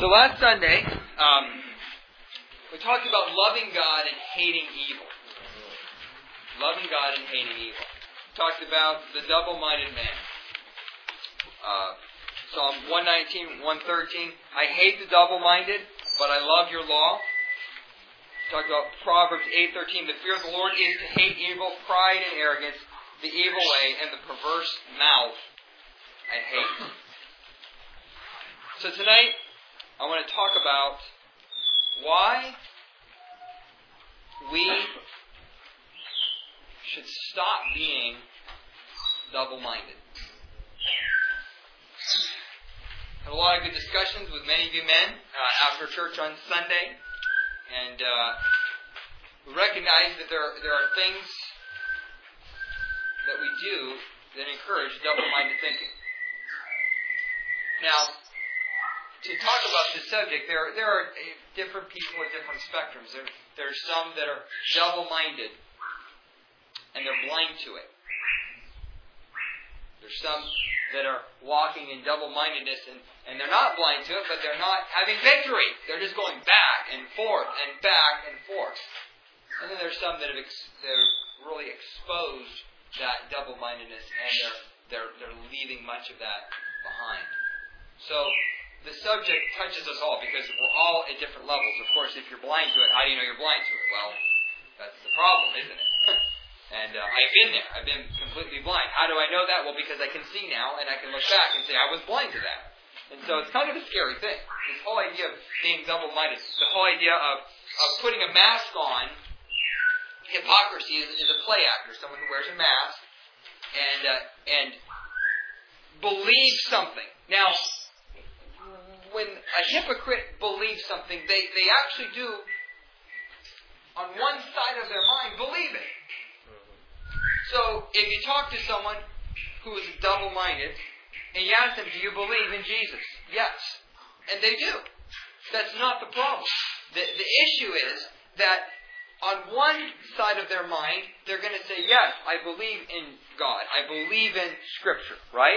So last Sunday, we talked about loving God and hating evil. Loving God and hating evil. Talked about the double-minded man. Psalm 119, 113. I hate the double-minded, but I love your law. Talked about Proverbs 8:13. The fear of the Lord is to hate evil, pride and arrogance, the evil way, and the perverse mouth I hate. So tonight, I want to talk about why we should stop being double-minded. Had a lot of good discussions with many of you men after church on Sunday, and we recognize that there are things that we do that encourage double-minded thinking. Now, to talk about this subject, there are different people at different spectrums. There's some that are double-minded, and they're blind to it. There's some that are walking in double-mindedness, and they're not blind to it, but they're not having victory. They're just going back and forth and back and forth. And then there's some that have really exposed that double-mindedness, and they're leaving much of that behind. So the subject touches us all because we're all at different levels. Of course, if you're blind to it, how do you know you're blind to it? Well, that's the problem, isn't it? And I've been there. I've been completely blind. How do I know that? Well, because I can see now, and I can look back and say, I was blind to that. And so it's kind of a scary thing. This whole idea of being double-minded, the whole idea of putting a mask on, hypocrisy is a play actor, someone who wears a mask and believes something. Now, when a hypocrite believes something, they actually do, on one side of their mind, believe it. So, if you talk to someone who is double-minded, and you ask them, do you believe in Jesus? Yes. And they do. That's not the problem. The issue is that on one side of their mind, they're going to say, yes, I believe in God. I believe in Scripture, right?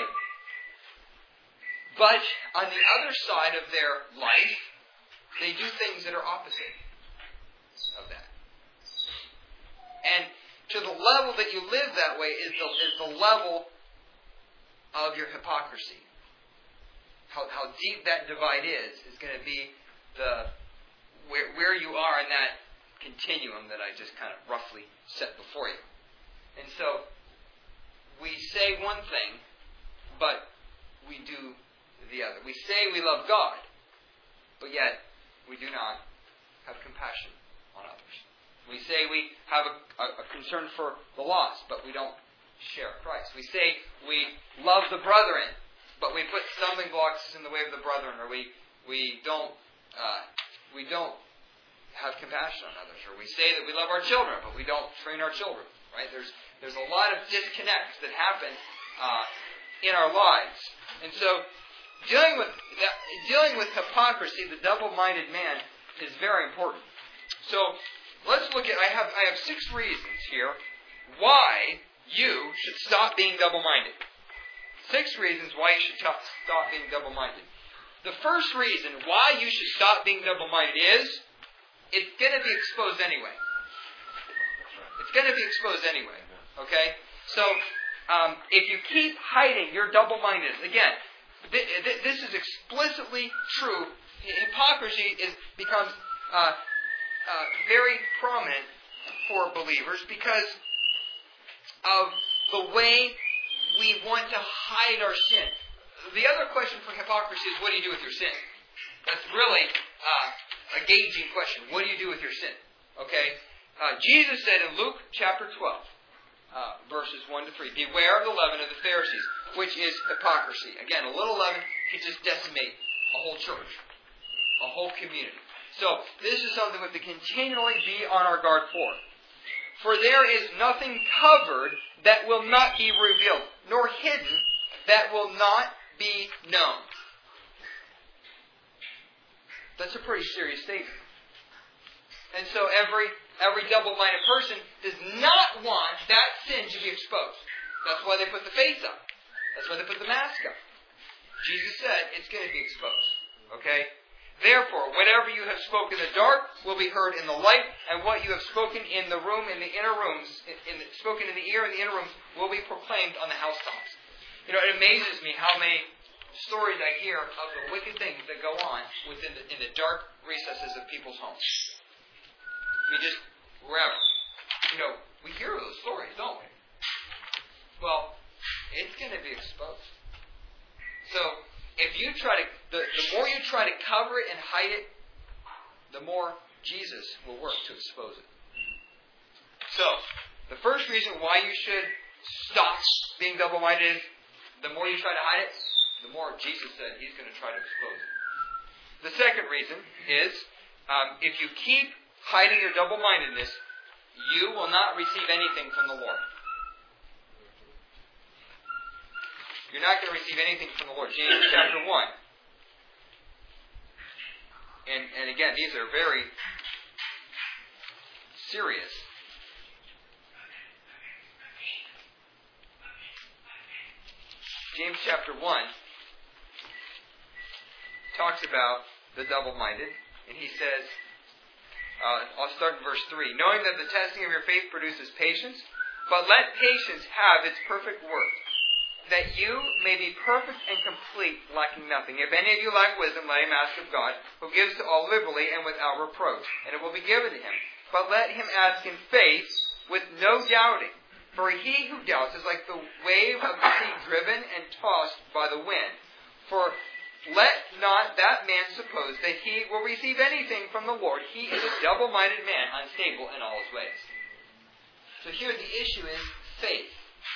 But on the other side of their life, they do things that are opposite of that. And to the level that you live that way is the level of your hypocrisy. How deep that divide is going to be where you are in that continuum that I just kind of roughly set before you. And so we say one thing, but we do the other. We say we love God, but yet we do not have compassion on others. We say we have a concern for the lost, but we don't share Christ. We say we love the brethren, but we put stumbling blocks in the way of the brethren, or we don't have compassion on others, or we say that we love our children, but we don't train our children. Right? There's a lot of disconnects that happen in our lives, and so dealing with hypocrisy, the double-minded man, is very important. So let's look at. I have 6 reasons here why you should stop being double-minded. 6 reasons why you should stop being double-minded. The first reason why you should stop being double-minded is it's going to be exposed anyway. It's going to be exposed anyway. Okay? So if you keep hiding your double-mindedness, again, this is explicitly true. Hypocrisy becomes very prominent for believers because of the way we want to hide our sin. The other question for hypocrisy is, what do you do with your sin? That's really a gauging question. What do you do with your sin? Okay? Jesus said in Luke chapter 12, verses 1 to 3, beware of the leaven of the Pharisees, which is hypocrisy. Again, a little leaven can just decimate a whole church, a whole community. So, this is something we have to continually be on our guard for. For there is nothing covered that will not be revealed, nor hidden that will not be known. That's a pretty serious statement. And so every double-minded person does not want that sin to be exposed. That's why they put the face up. That's why they put the mask up. Jesus said it's going to be exposed. Okay? Therefore, whatever you have spoken in the dark will be heard in the light, and what you have spoken in the room, in the inner rooms, spoken in the ear in the inner rooms, will be proclaimed on the housetops. You know, it amazes me how many stories I hear of the wicked things that go on in the dark recesses of people's homes. I mean, just wherever. You know, we hear those stories, don't we? Well, it's going to be exposed. So, if you try to, the more you try to cover it and hide it, the more Jesus will work to expose it. So, the first reason why you should stop being double-minded is the more you try to hide it, the more Jesus said He's going to try to expose it. The second reason is, if you keep hiding your double-mindedness, you will not receive anything from the Lord. You're not going to receive anything from the Lord. James chapter 1. And again, these are very serious. James chapter 1 talks about the double-minded, and he says, I'll start in verse 3. Knowing that the testing of your faith produces patience, but let patience have its perfect work, that you may be perfect and complete, lacking nothing. If any of you lack wisdom, let him ask of God, who gives to all liberally and without reproach, and it will be given to him. But let him ask in faith, with no doubting. For he who doubts is like the wave of the sea driven and tossed by the wind. For let not that man suppose that he will receive anything from the Lord. He is a double-minded man, unstable in all his ways. So here the issue is faith.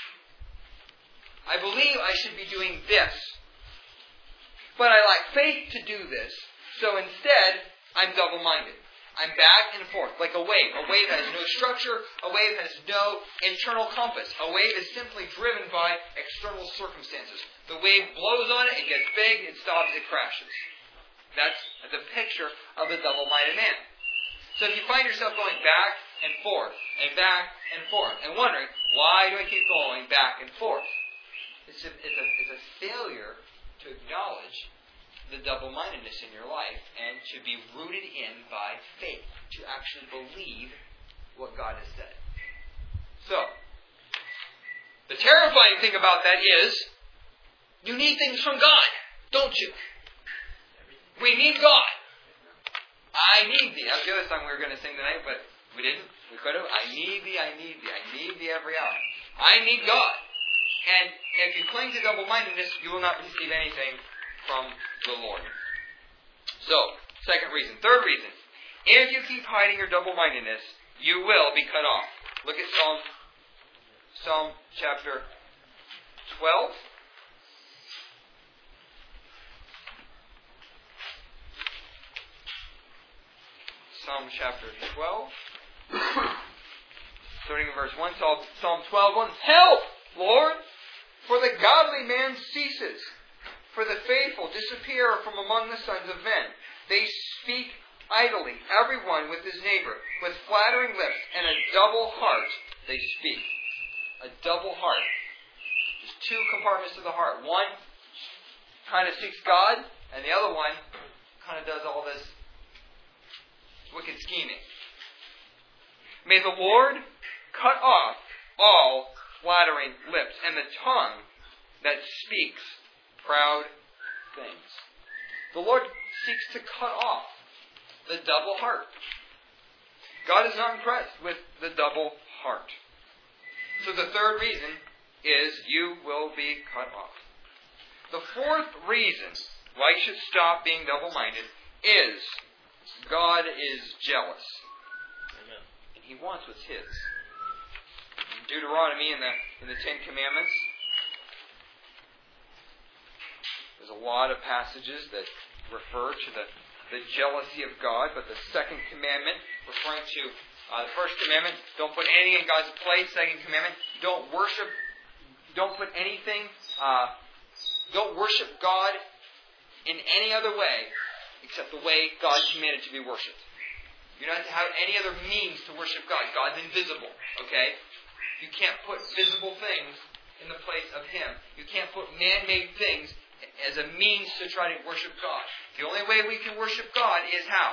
I believe I should be doing this, but I lack faith to do this. So instead, I'm double-minded. I'm back and forth, like a wave. A wave has no structure. A wave has no internal compass. A wave is simply driven by external circumstances. The wave blows on it, it gets big, it stops, it crashes. That's the picture of the double-minded man. So if you find yourself going back and forth, and wondering, why do I keep going back and forth? It's a failure to acknowledge the double-mindedness in your life and to be rooted in by faith, to actually believe what God has said. So, the terrifying thing about that is, you need things from God, don't you? We need God. I need thee. That's the other song we were going to sing tonight, but we didn't. We could have. I need thee, I need thee, I need thee every hour. I need God. And if you cling to double-mindedness, you will not receive anything from the Lord. So, second reason. Third reason. If you keep hiding your double-mindedness, you will be cut off. Look at Psalm chapter 12. Psalm chapter 12. Starting in verse 1. Psalm 12:1. Help, Lord, for the godly man ceases. For the faithful disappear from among the sons of men. They speak idly, everyone with his neighbor. With flattering lips and a double heart they speak. A double heart. There's two compartments to the heart. One kind of seeks God, and the other one kind of does all this wicked scheming. May the Lord cut off all flattering lips and the tongue that speaks proud things. The Lord seeks to cut off the double heart. God is not impressed with the double heart. So the third reason is you will be cut off. The fourth reason why you should stop being double-minded is God is jealous. Amen. And He wants what's His. In Deuteronomy, in the Ten Commandments, there's a lot of passages that refer to the jealousy of God, but the second commandment, referring to the first commandment, don't put anything in God's place. Second commandment, don't worship God in any other way except the way God commanded to be worshipped. You're not to have any other means to worship God. God's invisible, okay? You can't put visible things in the place of Him. You can't put man-made things as a means to try to worship God. The only way we can worship God is how?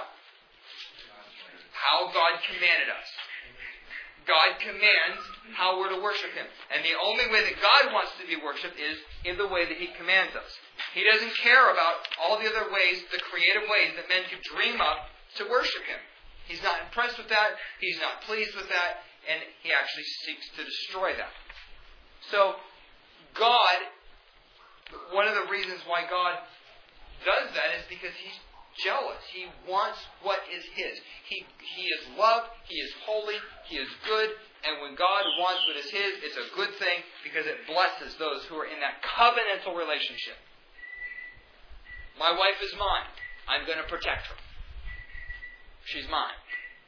How God commanded us. God commands how we're to worship Him. And the only way that God wants to be worshipped is in the way that He commands us. He doesn't care about all the other ways, the creative ways that men could dream up to worship Him. He's not impressed with that. He's not pleased with that. And He actually seeks to destroy that. So, God, one of the reasons why God does that is because He's jealous. He wants what is His. He is love. He is holy. He is good. And when God wants what is His, it's a good thing because it blesses those who are in that covenantal relationship. My wife is mine. I'm going to protect her. She's mine.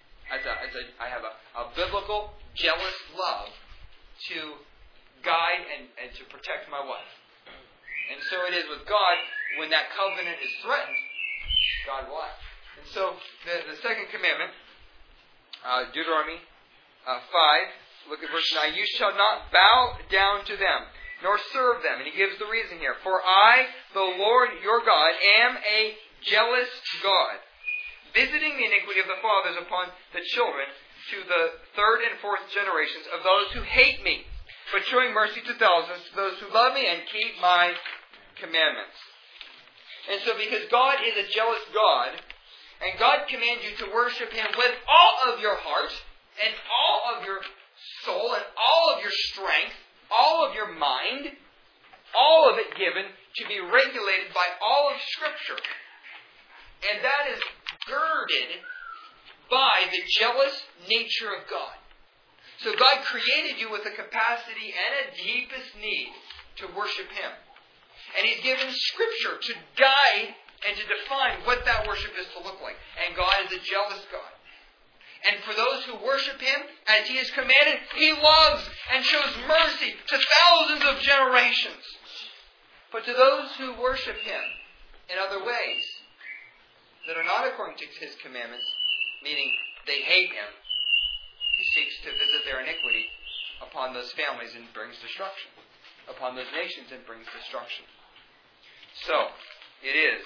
I have a biblical, jealous love to guide and to protect my wife. And so it is with God, when that covenant is threatened, God will act. And so the second commandment, Deuteronomy 5, look at verse 9. You shall not bow down to them, nor serve them. And he gives the reason here. For I, the Lord your God, am a jealous God, visiting the iniquity of the fathers upon the children to the third and fourth generations of those who hate me, but showing mercy to thousands to those who love me and keep my commandments. And so because God is a jealous God, and God commands you to worship Him with all of your heart, and all of your soul, and all of your strength, all of your mind, all of it given to be regulated by all of Scripture. And that is girded by the jealous nature of God. So God created you with a capacity and a deepest need to worship Him. And He's given Scripture to guide and to define what that worship is to look like. And God is a jealous God. And for those who worship Him, as He has commanded, He loves and shows mercy to thousands of generations. But to those who worship Him in other ways that are not according to His commandments, meaning they hate Him, He seeks to visit their iniquity upon those families and brings destruction. Upon those nations and brings destruction. So, it is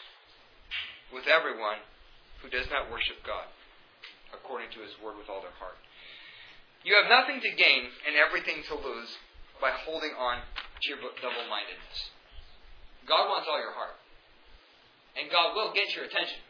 with everyone who does not worship God according to His word with all their heart. You have nothing to gain and everything to lose by holding on to your double-mindedness. God wants all your heart. And God will get your attention.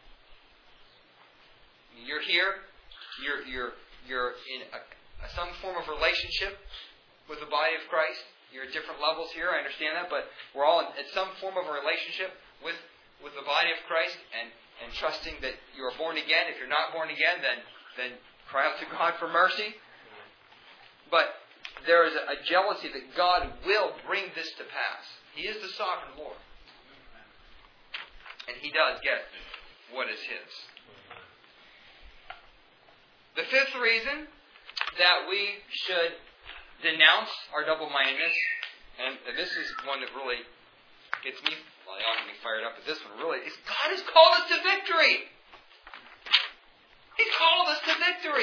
You're here. You're in some form of relationship with the body of Christ. You're at different levels here, I understand that, but we're all at some form of a relationship with the body of Christ and trusting that you are born again. If you're not born again, then cry out to God for mercy. But there is a jealousy that God will bring this to pass. He is the sovereign Lord. And He does get what is His. The fifth reason that we should denounce our double-mindedness, and this is one that really gets me, well, I ought to be fired up at this one, really, is God has called us to victory. He's called us to victory.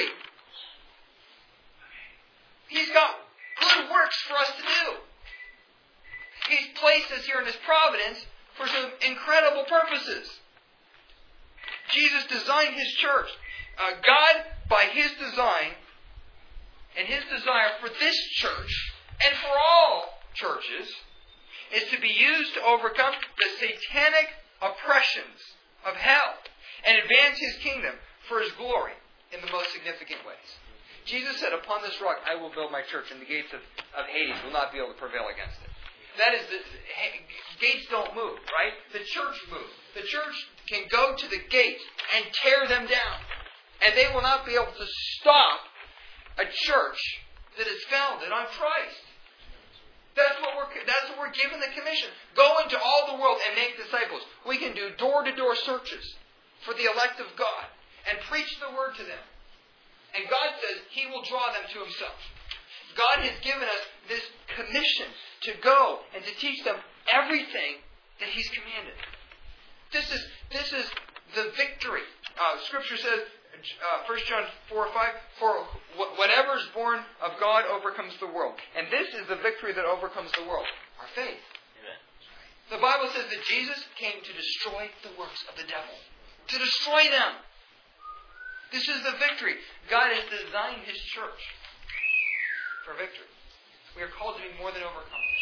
He's got good works for us to do. He's placed us here in His providence for some incredible purposes. Jesus designed His church. God, by His design, and His desire for this church, and for all churches, is to be used to overcome the satanic oppressions of hell and advance His kingdom for His glory in the most significant ways. Jesus said, upon this rock I will build my church, and the gates of Hades will not be able to prevail against it. That is, the gates don't move, right? The church moves. The church can go to the gates and tear them down. And they will not be able to stop a church that is founded on Christ. That's what we're given the commission. Go into all the world and make disciples. We can do door-to-door searches for the elect of God and preach the word to them. And God says He will draw them to Himself. God has given us this commission to go and to teach them everything that He's commanded. This is the victory. Scripture says, 1 John 4:5, for whatever is born of God overcomes the world. And this is the victory that overcomes the world. Our faith. Amen. The Bible says that Jesus came to destroy the works of the devil. To destroy them. This is the victory. God has designed His church for victory. We are called to be more than overcomers.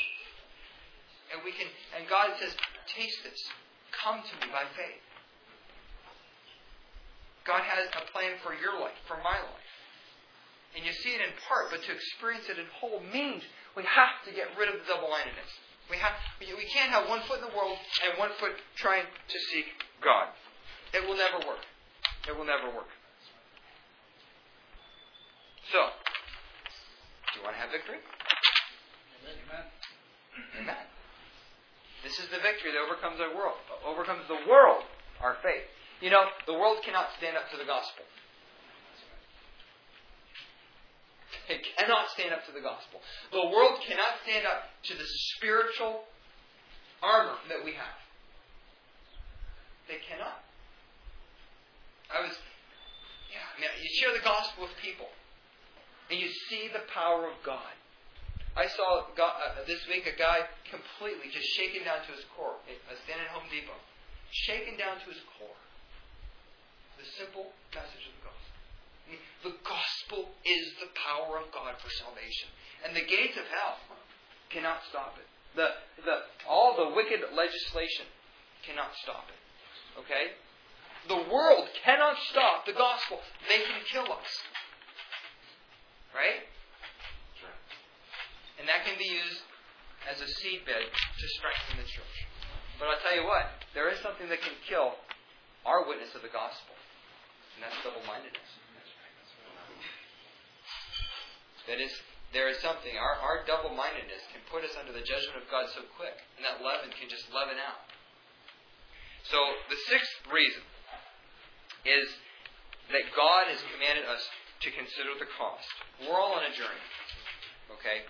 And God says, taste this. Come to me by faith. God has a plan for your life, for my life. And you see it in part, but to experience it in whole means we have to get rid of the double-mindedness. We can't have one foot in the world and one foot trying to seek God. It will never work. It will never work. So, do you want to have victory? Amen. Amen. This is the victory that overcomes the world. Our faith. You know, the world cannot stand up to the gospel. It cannot stand up to the gospel. The world cannot stand up to the spiritual armor that we have. They cannot. You share the gospel with people, and you see the power of God. I saw this week a guy completely just shaken down to his core. I was standing at Home Depot. Shaken down to his core. The simple message of the gospel. The gospel is the power of God for salvation. And the gates of hell cannot stop it. All the wicked legislation cannot stop it. Okay? The world cannot stop the gospel. They can kill us. Right? And that can be used as a seedbed to strengthen the church. But I'll tell you what, there is something that can kill our witness of the gospel. And that's double-mindedness. That is, there is something, our double-mindedness can put us under the judgment of God so quick. And that leaven can just leaven out. So, the sixth reason is that God has commanded us to consider the cost. We're all on a journey. Okay?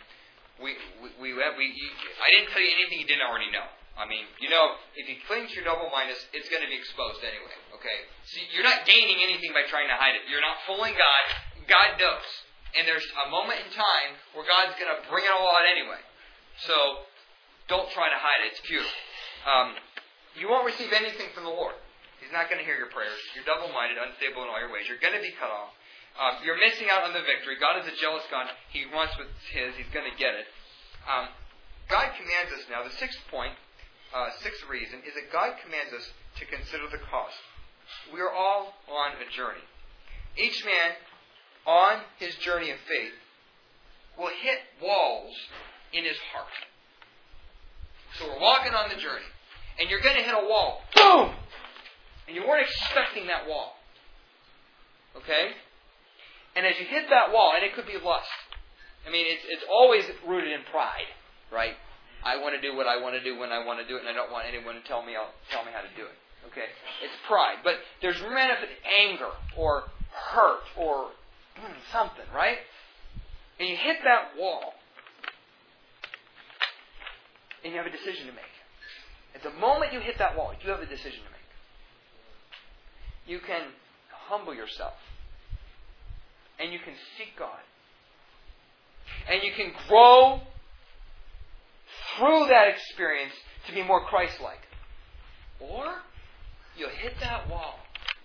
I didn't tell you anything you didn't already know. I mean, if you cling to your double-mindedness, it's going to be exposed anyway. Okay? So you're not gaining anything by trying to hide it. You're not fooling God. God knows. And there's a moment in time where God's going to bring it all out anyway. So, don't try to hide it. It's futile. You won't receive anything from the Lord. He's not going to hear your prayers. You're double-minded, unstable in all your ways. You're going to be cut off. You're missing out on the victory. God is a jealous God. He wants what's His. He's going to get it. God commands us now. The sixth point, sixth reason, is that God commands us to consider the cost. We are all on a journey. Each man on his journey of faith will hit walls in his heart. So we're walking on the journey, and you're going to hit a wall. Boom! And you weren't expecting that wall. Okay? And as you hit that wall, and it could be lust. I mean, it's always rooted in pride, right? I want to do what I want to do when I want to do it, and I don't want anyone to tell me how to do it. Okay? It's pride. But there's manifest anger, or hurt, or something, right? And you hit that wall, and you have a decision to make. At the moment you hit that wall, you have a decision to make. You can humble yourself, and you can seek God, and you can grow through that experience to be more Christ-like. Or you'll hit that wall,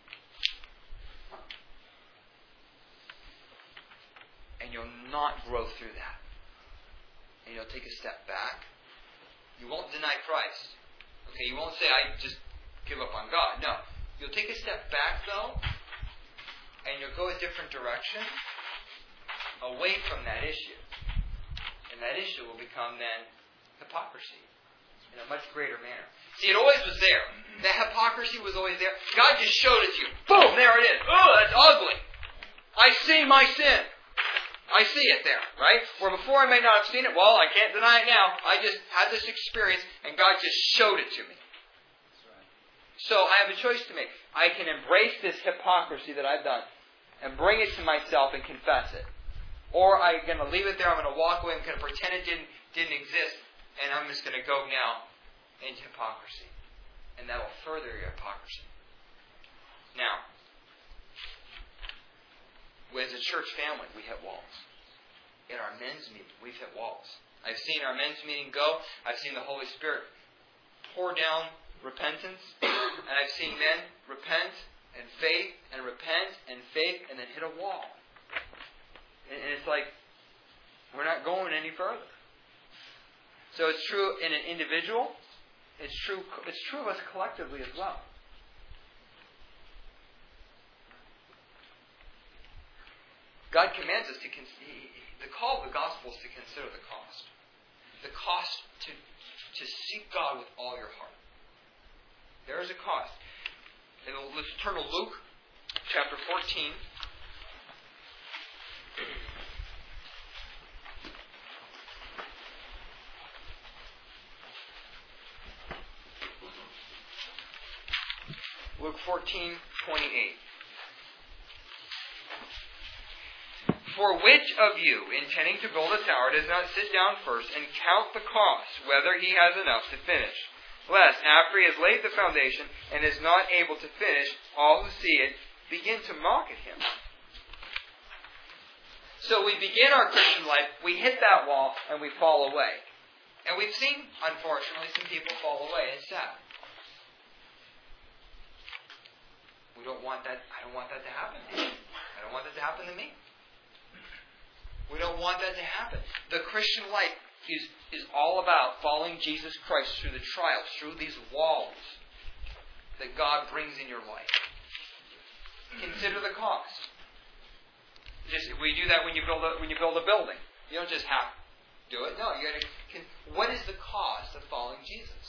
and you'll not grow through that. And you'll take a step back. You won't deny Christ. Okay, you won't say, I just give up on God. No. You'll take a step back, though, and you'll go a different direction, away from that issue. And that issue will become, then, hypocrisy in a much greater manner. See, it always was there. That hypocrisy was always there. God just showed it to you. Boom, there it is. Oh, that's ugly. I see my sin. I see it there, right? Where before I may not have seen it, well, I can't deny it now. I just had this experience, and God just showed it to me. So I have a choice to make. I can embrace this hypocrisy that I've done and bring it to myself and confess it. Or I'm going to leave it there, I'm going to walk away, I'm going to pretend it didn't exist, and I'm just going to go now into hypocrisy. And that will further your hypocrisy. Now, as a church family, we hit walls. In our men's meeting, we've hit walls. I've seen our men's meeting go. I've seen the Holy Spirit pour down repentance, and I've seen men repent and faith and repent and faith and then hit a wall. And it's like, we're not going any further. So it's true in an individual. It's true of us collectively as well. God commands us the call of the gospel is to consider the cost. The cost to seek God with all your heart. There is a cost. And let's turn to Luke chapter 14. Luke 14:28. For which of you, intending to build a tower, does not sit down first and count the cost, whether he has enough to finish? Lest, after he has laid the foundation and is not able to finish, all who see it begin to mock at him. So we begin our Christian life, we hit that wall, and we fall away. And we've seen, unfortunately, some people fall away. It's sad. We don't want that. I don't want that to happen to you. I don't want that to happen to me. We don't want that to happen. The Christian life is all about following Jesus Christ through the trials, through these walls that God brings in your life. Consider the cost. We do that when you build a building. You don't just have to do it. No, you got to. What is the cost of following Jesus?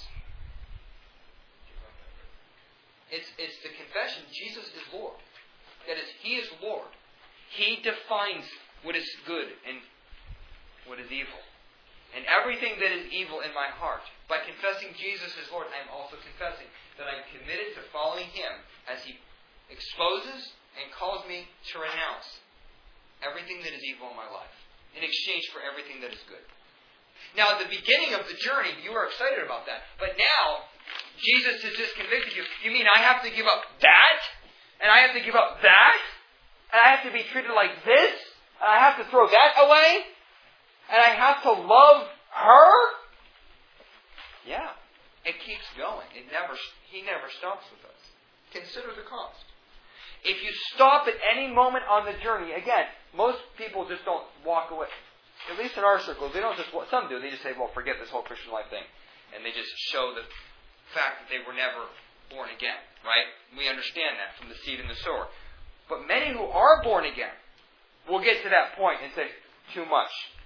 It's the confession. Jesus is Lord. That is, He is Lord. He defines what is good and what is evil. And everything that is evil in my heart, by confessing Jesus as Lord, I am also confessing that I am committed to following Him as He exposes and calls me to renounce everything that is evil in my life in exchange for everything that is good. Now, at the beginning of the journey, you were excited about that. But now, Jesus has just convicted you. You mean I have to give up that? And I have to give up that? And I have to be treated like this? And I have to throw that away? And I have to love her? Yeah. It keeps going. He never stops with us. Consider the cost. If you stop at any moment on the journey, again, most people just don't walk away. At least in our circles, they don't just, some do, they just say, well, forget this whole Christian life thing. And they just show the fact that they were never born again, right? We understand that from the seed and the sower. But many who are born again will get to that point and say, too much.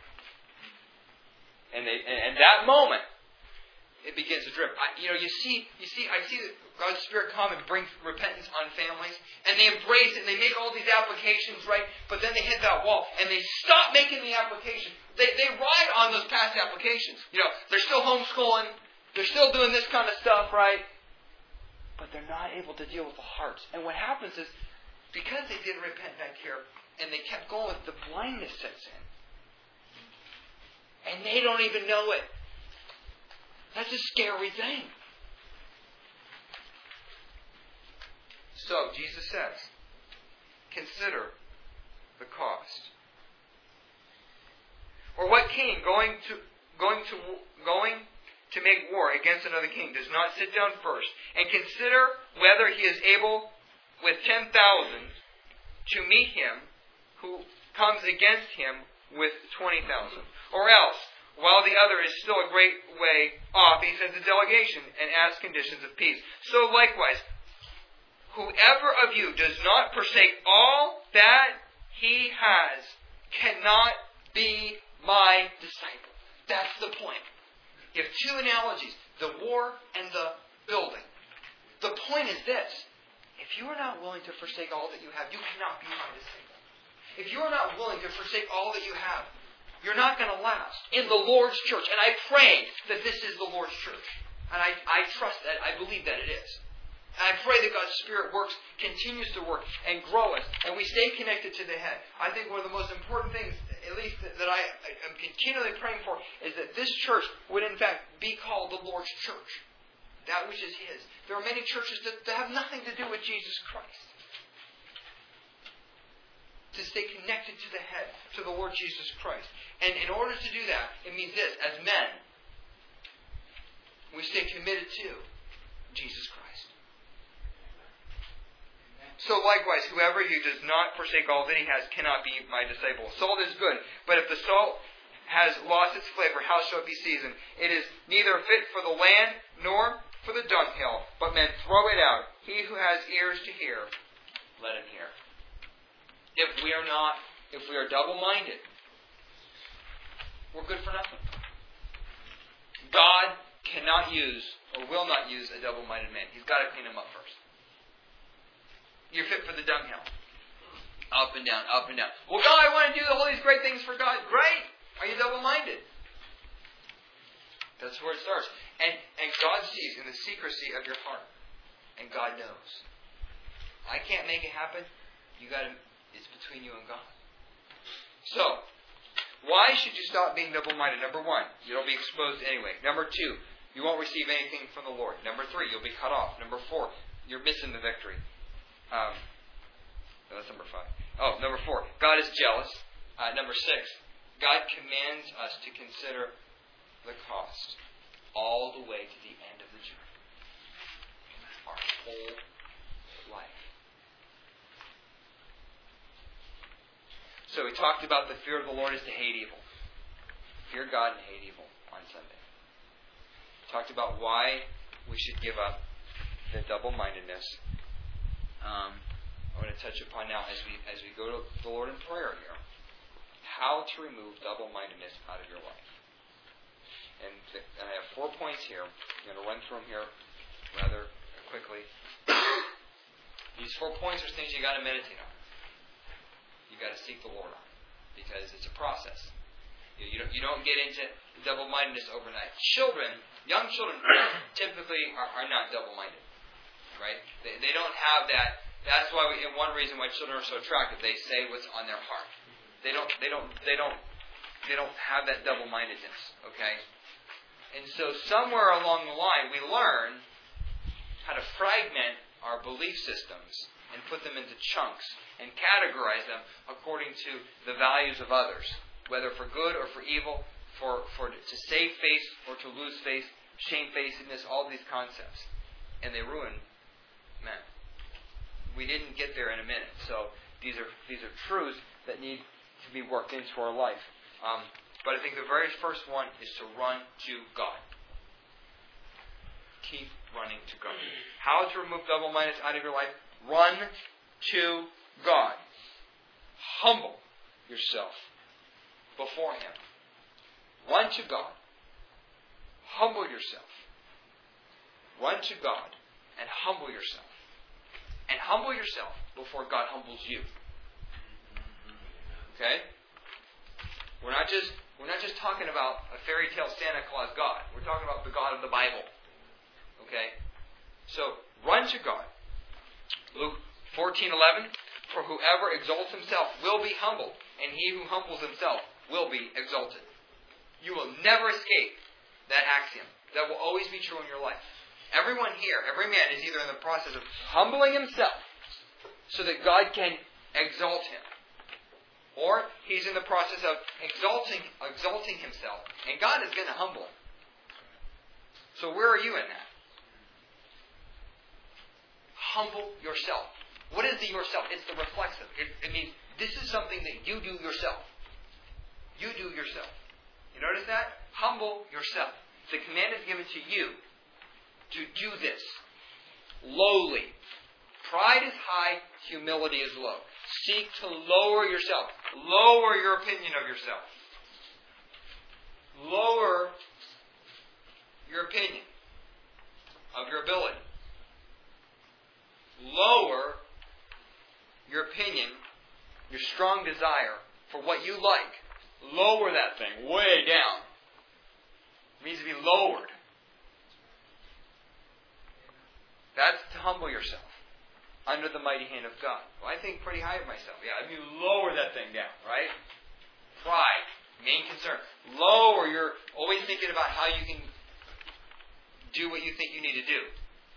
And that moment, it begins to drip. I see God's Spirit come and bring repentance on families, and they embrace it, and they make all these applications, right? But then they hit that wall, and they stop making the application. They ride on those past applications. They're still homeschooling, they're still doing this kind of stuff, right? But they're not able to deal with the hearts. And what happens is, because they didn't repent back here, and they kept going, the blindness sets in. And they don't even know it. That's a scary thing. So, Jesus says, consider the cost. Or what king going to make war against another king does not sit down first and consider whether he is able with 10,000 to meet him who comes against him with 20,000? Or else, while the other is still a great way off, he sends a delegation and asks conditions of peace. So likewise, whoever of you does not forsake all that he has cannot be my disciple. That's the point. You have two analogies, the war and the building. The point is this. If you are not willing to forsake all that you have, you cannot be my disciple. If you are not willing to forsake all that you have, you're not going to last in the Lord's church. And I pray that this is the Lord's church. And I trust that. I believe that it is. And I pray that God's Spirit continues to work and grow us, and we stay connected to the head. I think one of the most important things, at least that I am continually praying for, is that this church would in fact be called the Lord's church. That which is His. There are many churches that have nothing to do with Jesus Christ. To stay connected to the head, to the Lord Jesus Christ. And in order to do that, it means this, as men, We stay committed to Jesus Christ. So likewise, whoever you does not forsake all that he has cannot be my disciple. Salt is good, but if the salt has lost its flavor, how shall it be seasoned? It is neither fit for the land nor for the dunghill, but men throw it out. He who has ears to hear, let him hear. If we are double-minded, we're good for nothing. God cannot use, or will not use, a double-minded man. He's got to clean him up first. You're fit for the dunghill. Up and down, up and down. Well, God, I want to do all these great things for God. Great! Are you double-minded? That's where it starts. And God sees in the secrecy of your heart. And God knows. I can't make it happen. It's between you and God. So, why should you stop being double-minded? Number 1, you'll be exposed anyway. Number 2, you won't receive anything from the Lord. Number 3, you'll be cut off. Number 4, you're missing the victory. That's number 5. Number 4, God is jealous. Number 6, God commands us to consider the cost all the way to the end of the journey. Our whole life. So we talked about the fear of the Lord is to hate evil. Fear God and hate evil on Sunday. Talked about why we should give up the double-mindedness. I'm going to touch upon now as we go to the Lord in prayer here, how to remove double-mindedness out of your life. And I have 4 points here. I'm going to run through them here rather quickly. These 4 points are things you got to meditate on. You got to seek the Lord on, because it's a process. You don't get into double-mindedness overnight. Young children, typically are not double-minded, right? They don't have that. That's why one reason why children are so attractive. They say what's on their heart. They don't have that double-mindedness. Okay, and so somewhere along the line we learn how to fragment our belief systems and put them into chunks and categorize them according to the values of others, whether for good or for evil, to save face or to lose face, shamefacedness, all these concepts, and they ruin men. We didn't get there in a minute, so these are truths that need to be worked into our life. But I think the very first one is to run to God. Keep running to God. How to remove double-mindedness out of your life? Run to God. Humble yourself before Him. Run to God. Humble yourself. Run to God and humble yourself. And humble yourself before God humbles you. Okay? We're not just talking about a fairy tale Santa Claus God. We're talking about the God of the Bible. Okay? So, run to God. Luke 14:11, for whoever exalts himself will be humbled, and he who humbles himself will be exalted. You will never escape that axiom. That will always be true in your life. Everyone here, every man is either in the process of humbling himself so that God can exalt him, or he's in the process of exalting himself, and God is going to humble him. So where are you in that? Humble yourself. What is the yourself? It's the reflexive. It means this is something that you do yourself. You do yourself. You notice that? Humble yourself. The command is given to you to do this. Lowly. Pride is high, humility is low. Seek to lower yourself. Lower your opinion of yourself. Lower your opinion of your ability. Lower your opinion, your strong desire for what you like. Lower that thing way down. It means to be lowered. That's to humble yourself under the mighty hand of God. Well, I think pretty high of myself. Yeah, I mean, lower that thing down, right? Pride, main concern. Lower. You're always thinking about how you can do what you think you need to do.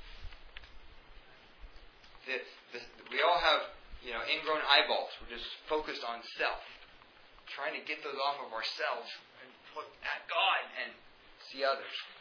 We all have, ingrown eyeballs. We're just focused on self. Trying to get those off of ourselves and look at God and see others.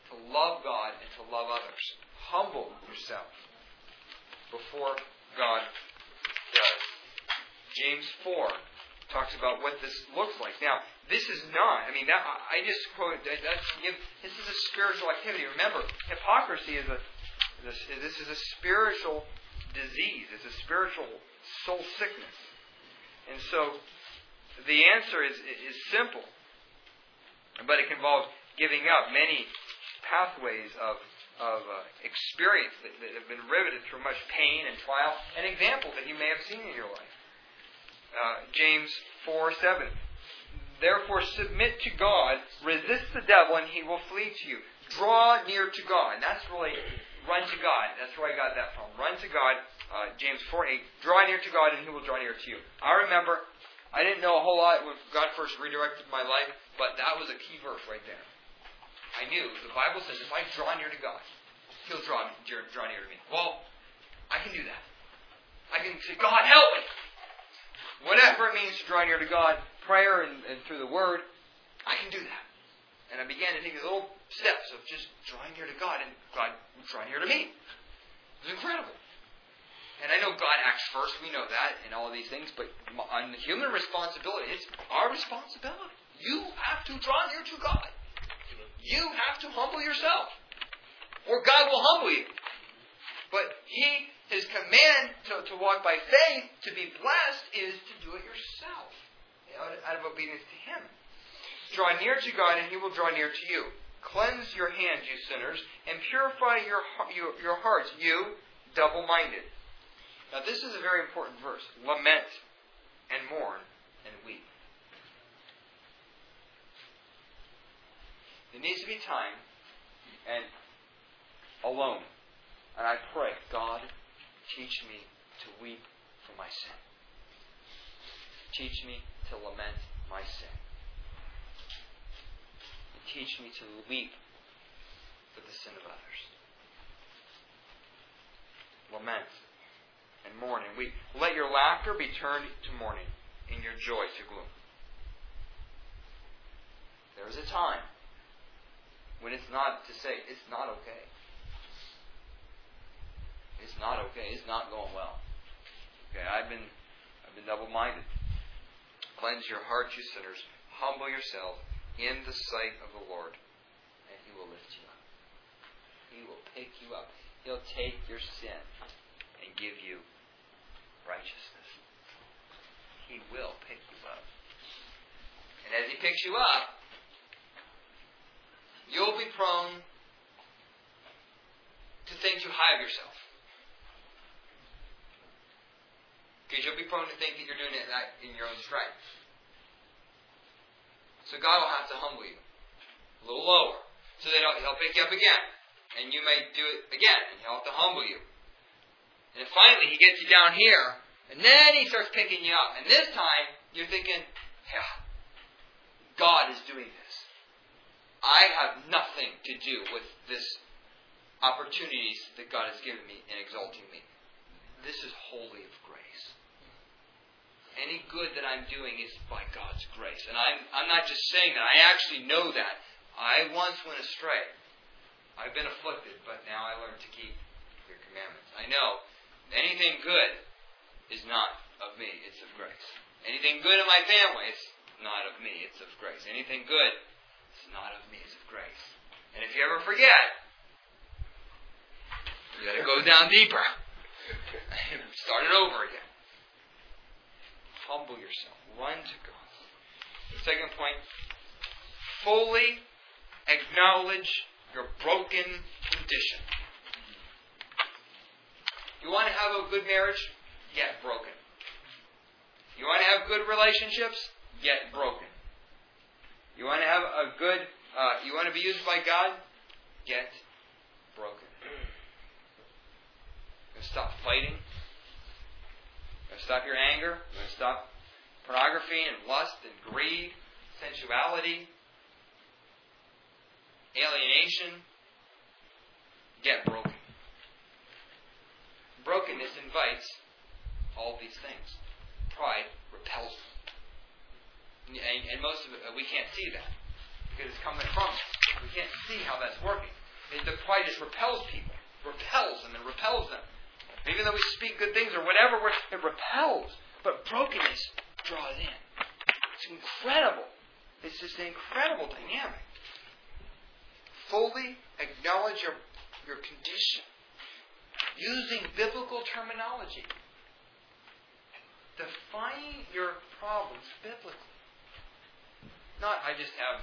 to love God and to love others. Humble yourself before God does. James 4 talks about what this looks like. Now, this is not, I just quote, this is a spiritual activity. Remember, hypocrisy this is a spiritual disease. It's a spiritual soul sickness. And so, the answer is simple. But it involves giving up many pathways of experience that have been riveted through much pain and trial, and examples that you may have seen in your life. James 4:7. Therefore submit to God, resist the devil, and he will flee to you. Draw near to God. And that's really, run to God. That's where I got that from. Run to God. James 4:8. Draw near to God, and he will draw near to you. I remember, I didn't know a whole lot when God first redirected my life, but that was a key verse right there. I knew, the Bible says, if I draw near to God, He'll draw near to me. Well, I can do that. I can say, God, help me! Whatever it means to draw near to God, prayer and through the Word, I can do that. And I began to take these little steps of just drawing near to God, and God would draw near to me. It was incredible. And I know God acts first, we know that, and all of these things, but on the human responsibility, it's our responsibility. You have to draw near to God. You have to humble yourself. Or God will humble you. But His command to walk by faith, to be blessed, is to do it yourself. Out of obedience to Him. Draw near to God and He will draw near to you. Cleanse your hands, you sinners, and purify your hearts, you double-minded. Now this is a very important verse. Lament and mourn and weep. There needs to be time and alone. And I pray, God, teach me to weep for my sin. Teach me to lament my sin. And teach me to weep for the sin of others. Lament and mourn and weep. Let your laughter be turned to mourning, and your joy to gloom. There is a time when it's not to say, it's not okay. It's not okay. It's not going well. Okay, I've been double-minded. Cleanse your hearts, you sinners. Humble yourself in the sight of the Lord, and He will lift you up. He will pick you up. He'll take your sin and give you righteousness. He will pick you up. And as He picks you up, you'll be prone to think too high of yourself. Because you'll be prone to think that you're doing it in your own strength. So God will have to humble you a little lower. So that He'll pick you up again. And you may do it again. And He'll have to humble you. And then finally He gets you down here. And then He starts picking you up. And this time you're thinking, yeah, God is doing this. I have nothing to do with this opportunities that God has given me in exalting me. This is wholly of grace. Any good that I'm doing is by God's grace. And I'm not just saying that. I actually know that. I once went astray. I've been afflicted, but now I learn to keep your commandments. I know anything good is not of me. It's of grace. Anything good in my family, it's not of me. It's of grace. Anything good, it's not of me. It's of grace. And if you ever forget, you got to go down deeper. Start it over again. Humble yourself. Run to God. The second point, fully acknowledge your broken condition. You want to have a good marriage? Get broken. You want to have good relationships? Get broken. You want to have a good, you want to be used by God? Get broken. You're going to stop fighting. You're going to stop your anger. You're going to stop pornography and lust and greed, sensuality, alienation. Get broken. Brokenness invites all these things. Pride repels them. And most of it, we can't see that because it's coming from us. We can't see how that's working. The pride just repels people. Repels them and repels them. Even though we speak good things or whatever, it repels. But brokenness draws in. It's incredible. It's just an incredible dynamic. Fully acknowledge your condition. Using biblical terminology. Define your problems biblically. Not, I just have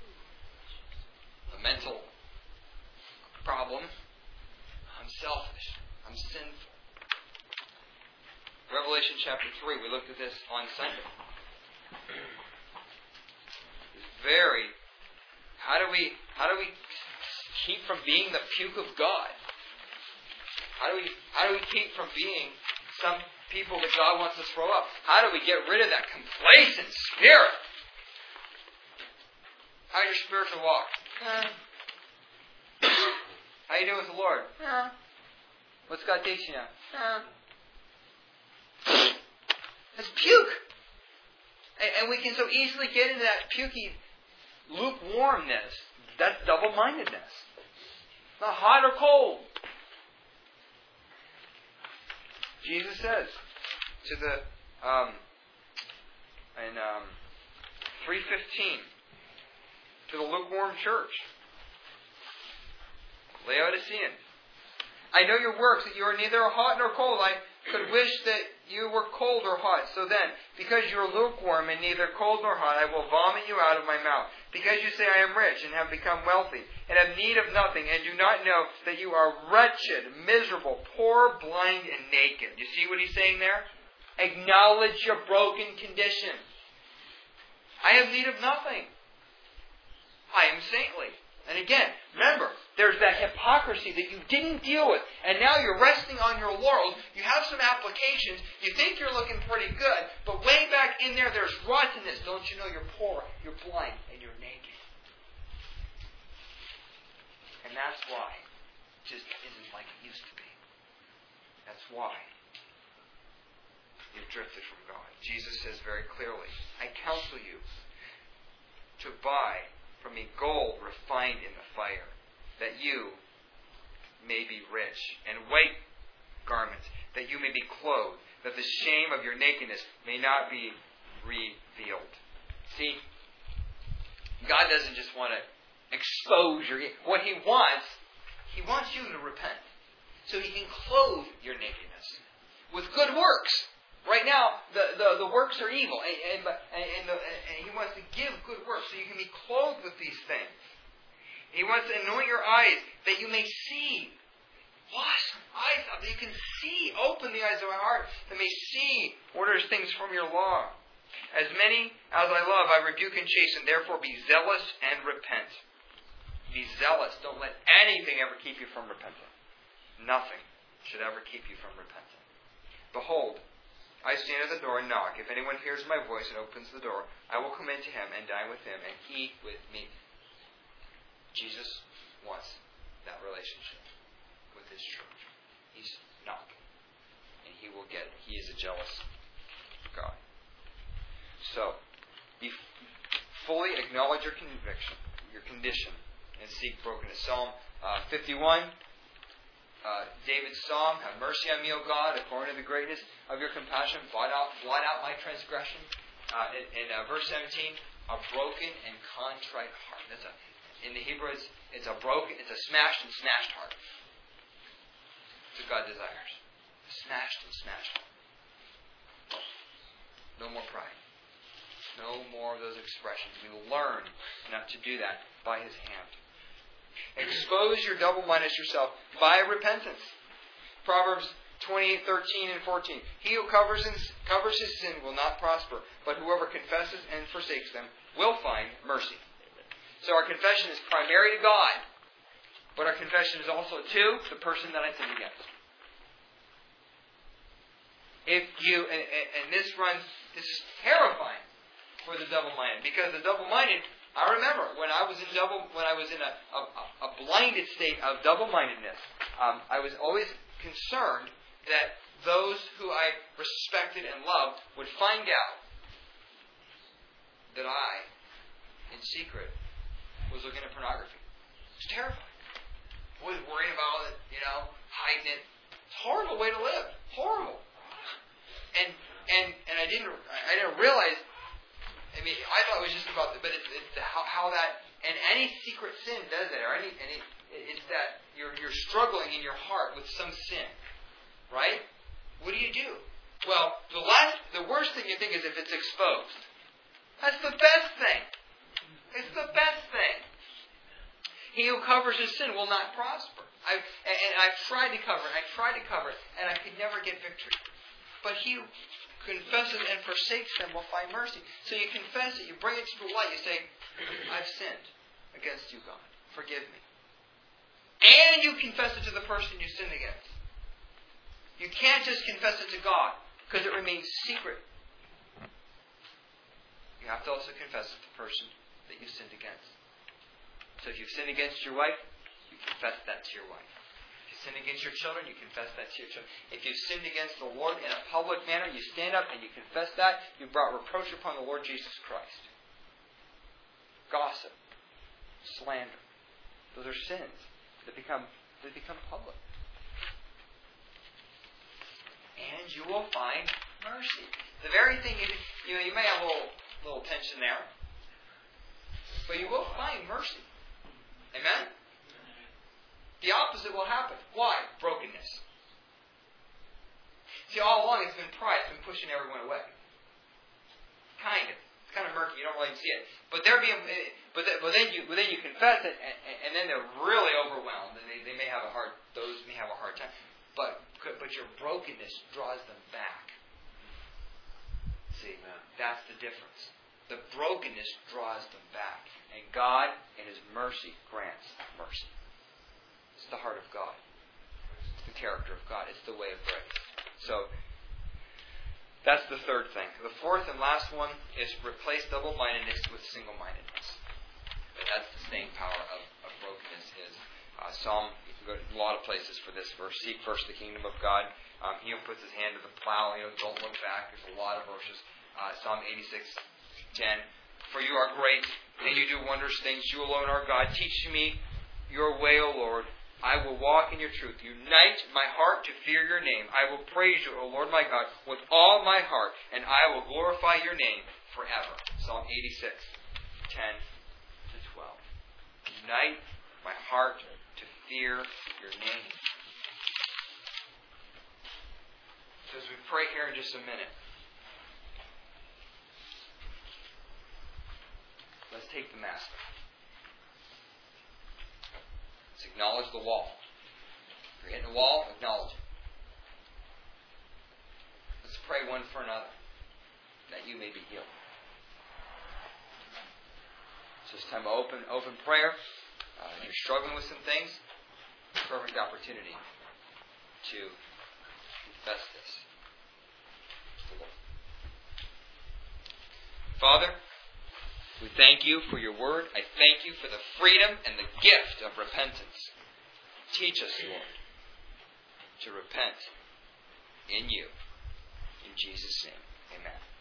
a mental problem. I'm selfish. I'm sinful. Revelation chapter 3, we looked at this on Sunday. It's how do we keep from being the puke of God? How do we keep from being some people that God wants to throw up? How do we get rid of that complacent spirit? How's your spiritual walk? How you doing with the Lord? What's God teaching you? That's puke. And we can so easily get into that pukey lukewarmness. That's double-mindedness. Not hot or cold. Jesus says to the in 3:15 to the lukewarm church, Laodicean, I know your works, that you are neither hot nor cold. I could wish that you were cold or hot. So then, because you are lukewarm and neither cold nor hot, I will vomit you out of my mouth. Because you say, I am rich and have become wealthy and have need of nothing, and do not know that you are wretched, miserable, poor, blind, and naked. You see what he's saying there? Acknowledge your broken condition. I have need of nothing. I am saintly. And again, remember, there's that hypocrisy that you didn't deal with. And now you're resting on your laurels. You have some applications. You think you're looking pretty good. But way back in there, there's rottenness. Don't you know you're poor, you're blind, and you're naked? And that's why it just isn't like it used to be. That's why you've drifted from God. Jesus says very clearly, I counsel you to buy from me gold refined in the fire, that you may be rich, and white garments, that you may be clothed, that the shame of your nakedness may not be revealed. See, God doesn't just want to expose what He wants you to repent, so He can clothe your nakedness with good works. Right now, the works are evil, and He wants to give good works so you can be clothed with these things. He wants to anoint your eyes that you may see. Wash eyes up, that you can see. Open the eyes of my heart that may see orders things from your law. As many as I love, I rebuke and chasten. Therefore, be zealous and repent. Be zealous. Don't let anything ever keep you from repenting. Nothing should ever keep you from repenting. Behold, I stand at the door and knock. If anyone hears my voice and opens the door, I will come in to him and dine with him and he with me. Jesus wants that relationship with His church. He's knocking. And He will get it. He is a jealous God. So, fully acknowledge your conviction, your condition, and seek brokenness. Psalm 51. David's psalm, have mercy on me, O God, according to the greatness of your compassion, blot out my transgression. In verse 17, a broken and contrite heart. In the Hebrew, it's a smashed and smashed heart. That's what God desires. A smashed and smashed heart. No more pride. No more of those expressions. We will learn not to do that by His hand. Expose your double-mindedness yourself by repentance. Proverbs 28:13 and 14. He who covers his sin will not prosper, but whoever confesses and forsakes them will find mercy. So our confession is primary to God, but our confession is also to the person that I sinned against. This is terrifying for the double-minded, because the double-minded, I remember when I was in a blinded state of double-mindedness, I was always concerned that those who I respected and loved would find out that I, in secret, was looking at pornography. It's terrifying. Always worrying about it, hiding it. It's a horrible way to live. Horrible. And I didn't realize. I mean, I thought it was just about, but it's how that, and any secret sin does that, or it's that you're struggling in your heart with some sin, right? What do? Well, the worst thing you think is if it's exposed. That's the best thing. It's the best thing. He who covers his sin will not prosper. I've tried to cover it, and I could never get victory. But he who confesses and forsakes them will find mercy. So you confess it, you bring it to the light, you say, I've sinned against you, God. Forgive me. And you confess it to the person you sinned against. You can't just confess it to God, because it remains secret. You have to also confess it to the person that you sinned against. So if you've sinned against your wife, you confess that to your wife. If you sin against your children, you confess that to your children. If you've sinned against the Lord in a public manner, you stand up and you confess that. You brought reproach upon the Lord Jesus Christ. Gossip, slander, those are sins that become public. And you will find mercy. The very thing you may have a little tension there, but you will find mercy. Amen? The opposite will happen. Why? Brokenness. See, all along it's been pride. It's been pushing everyone away. Kind of. It's kind of murky. You don't really see it. But then you confess it, and then they're really overwhelmed, and they may have a hard. Those may have a hard time. But your brokenness draws them back. See, that's the difference. The brokenness draws them back. And God, in His mercy, grants mercy. It's the heart of God. It's the character of God. It's the way of grace. So, that's the third thing. The fourth and last one is replace double-mindedness with single-mindedness. And that's the staying power of brokenness is. Psalm, you can go to a lot of places for this verse. Seek first the kingdom of God. He who puts his hand to the plow, don't look back. There's a lot of verses. Psalm 86:10. For you are great, and you do wondrous things. You alone are God. Teach me your way, O Lord. I will walk in your truth. Unite my heart to fear your name. I will praise you, O Lord my God, with all my heart, and I will glorify your name forever. Psalm 86:10-12. Unite my heart to fear your name. So as we pray here in just a minute, let's take the mask. Let's acknowledge the wall. If you're hitting the wall, acknowledge it. Let's pray one for another, that you may be healed. So it's time to open prayer. If you're struggling with some things, perfect opportunity to confess this. Father, we thank you for your word. I thank you for the freedom and the gift of repentance. Teach us, Lord, to repent in you. In Jesus' name, amen.